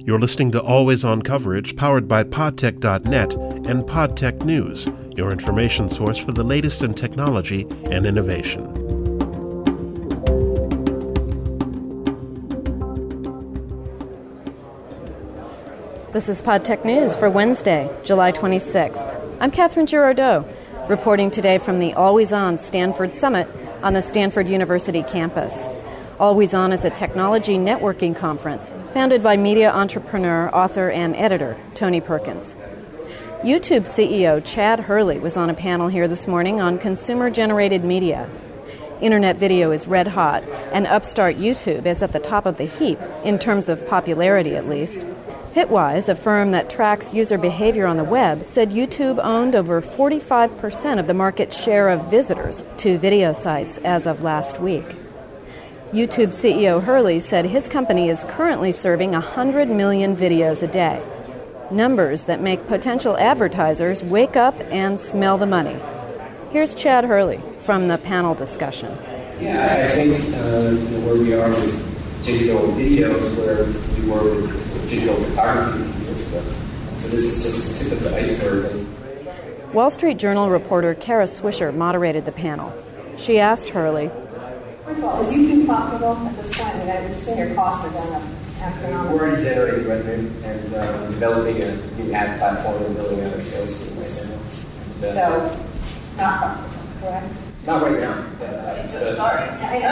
You're listening to Always On coverage powered by podtech.net and PodTech News, your information source for the latest in technology and innovation. This is PodTech News for Wednesday, July 26th. I'm Catherine Girardeau, reporting today from the Always On Stanford Summit on the Stanford University campus. Always On is a technology networking conference founded by media entrepreneur, author, and editor Tony Perkins. YouTube CEO Chad Hurley was on a panel here this morning on consumer-generated media. Internet video is red hot, and upstart YouTube is at the top of the heap, in terms of popularity at least. Hitwise, a firm that tracks user behavior on the web, said YouTube owned over 45% of the market share of visitors to video sites as of last week. YouTube CEO Hurley said his company is currently serving 100 million videos a day, numbers that make potential advertisers wake up and smell the money. Here's Chad Hurley from the panel discussion. Yeah, I think where we are with digital videos, where we were with digital photography videos. So this is just the tip of the iceberg. Wall Street Journal reporter Kara Swisher moderated the panel. She asked Hurley, first of all, is YouTube profitable at this point? I mean, I would assume your costs are going up astronomically. We're already generating revenue and developing a new ad platform and building out our sales team right now. So, not profitable, correct? Not right now. Just starting.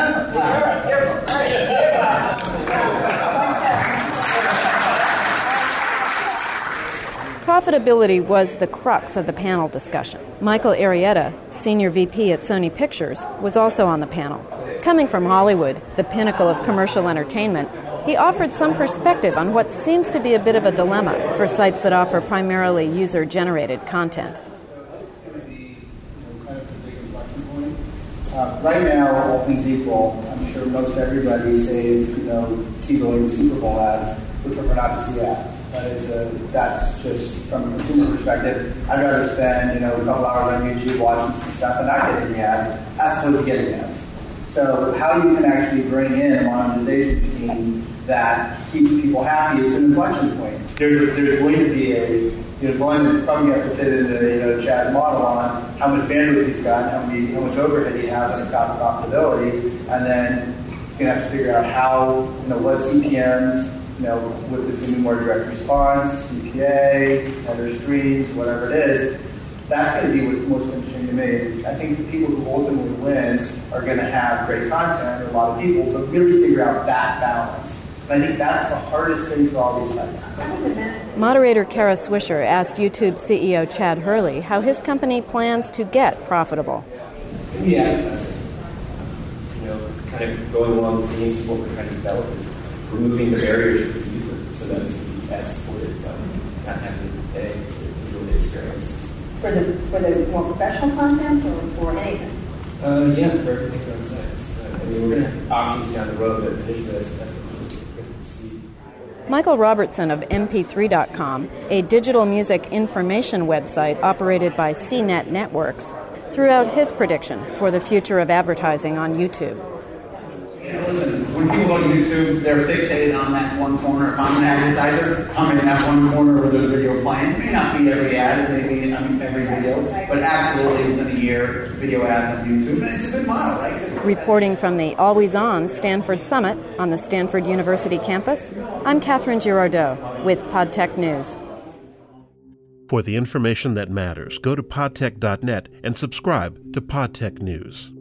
Profitability was the crux of the panel discussion. Michael Arrieta, Senior VP at Sony Pictures, was also on the panel. Coming from Hollywood, the pinnacle of commercial entertainment, he offered some perspective on what seems to be a bit of a dilemma for sites that offer primarily user-generated content. Right now, all things equal, I'm sure most everybody saves, T-billing Super Bowl ads, would prefer not to see ads. That's just from a consumer perspective. I'd rather spend, a couple hours on YouTube watching some stuff and not getting the ads, as opposed to getting ads. So how you can actually bring in a monetization scheme that keeps people happy is an inflection point. There's going to be one that's probably going to fit into Chad's model on how much bandwidth he's got, how much overhead he has on his path to profitability, and then he's going to have to figure out how, what CPMs, with this going to be more direct response, CPA, other streams, whatever it is. That's going to be what's most interesting to me. I think the people who ultimately win are going to have great content, a lot of people, but really figure out that balance. And I think that's the hardest thing for all these sites. Moderator Kara Swisher asked YouTube CEO Chad Hurley how his company plans to get profitable. Maybe advertising. Kind of going along the themes of what we're trying to develop is removing the barriers for the user so that it's ad-supported, not having to pay to enjoy the experience. For the more professional content or for anything? Yeah, for everything for websites. We're going to have options down the road, but initially that's what we're going to proceed. Michael Robertson of MP3.com, a digital music information website operated by CNET Networks, threw out his prediction for the future of advertising on YouTube. Listen, when people go to YouTube, they're fixated on that one corner. If I'm an advertiser, I'm in that one corner where there's a video playing. It may not be every ad, it may be every video, but absolutely within a year, video ads on YouTube, and it's a good model, right? Reporting from the Always On Stanford Summit on the Stanford University campus, I'm Catherine Girardeau with PodTech News. For the information that matters, go to podtech.net and subscribe to PodTech News.